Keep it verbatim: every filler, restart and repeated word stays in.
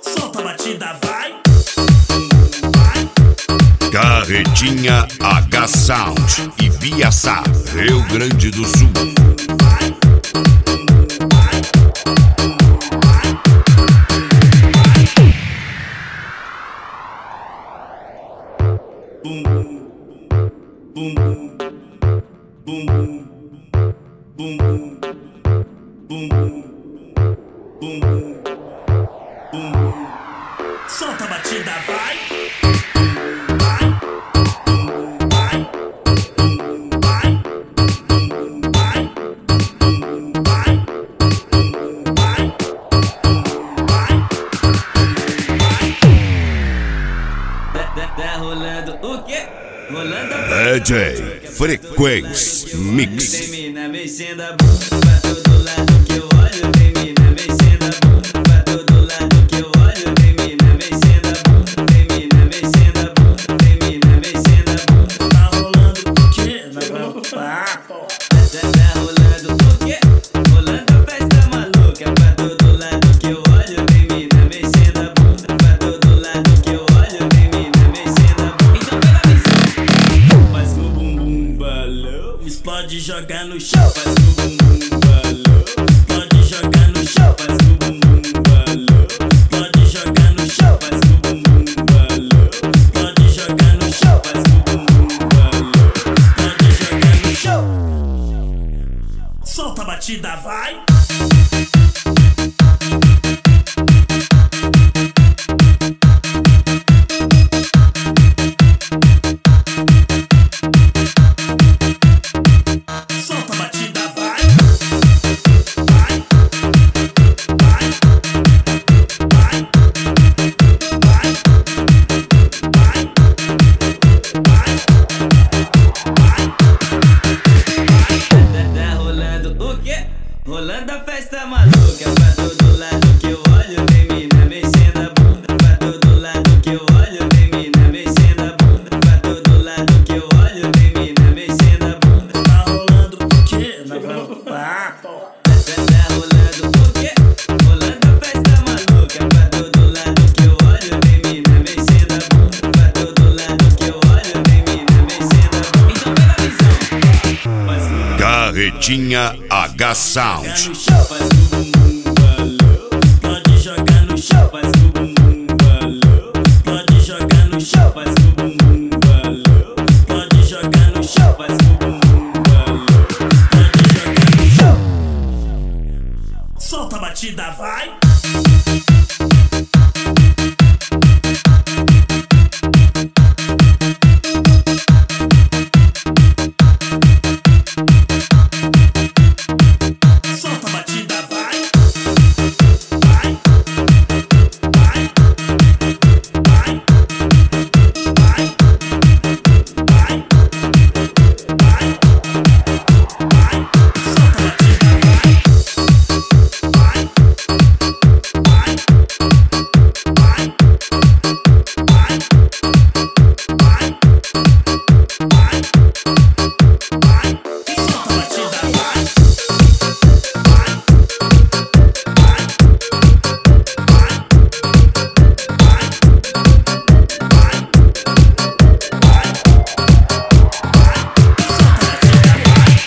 Solta a batida, vai. Carretinha H Sound, Ibiaçá, Rio Grande do Sul. Vai, vai, vai, vai. Bum, bum, bum, bum, bum, bum, bum, bum, bum, bum, bum. Solta a batida, vai. Tá rolando o quê? Rolando a D J Frequência Mix. Tem mina mexendo a bunda pra todo lado que eu olho. Tem mina mexendo a bunda pra todo lado que eu olho. Tem mina mexendo a bunda, tem mina mexendo a bunda, tem mina mexendo a bunda. Tá rolando o quê? Nós vamos pá. Tá rolando o quê? Rolando a festa maluca pra todo lado que eu olho. Tem mina mexendo a bunda pra todo lado que eu olho. Tem mina mexendo a bunda. Então pega a visão. Faz com o bumbum balão. Explode, joga no chão. Faz com o bumbum balão. Explode, joga no chão. Faz com o bumbum balão. Explode, joga no chão. Faz com o bumbum balão. Explode, joga no chão. Faz com o bumbum balão. Explode, joga no chão. Solta a batida, vai. Solta a batida, vai. Vai, vai, vai, vai, vai, vai, vai. Tá rolando o quê? Rolando a festa maluca pra todo lado que eu olho. Tem mina mexendo a bunda pra todo lado que eu olho. Tem mina mexendo a bunda pra todo lado que eu olho. Tem mina mexendo a bunda. Tá rolando o quê? Nós vamos pá. Tá rolando o quê? Rolando a festa maluca pra todo lado que eu olho. Tem mina mexendo a bunda pra todo lado que eu olho. Tem mina mexendo a bunda. Então pega a visão. Faz com Carretinha H Sound. No chão, Faz com o bumbum balão. explode, joga no chão. Faz com o bumbum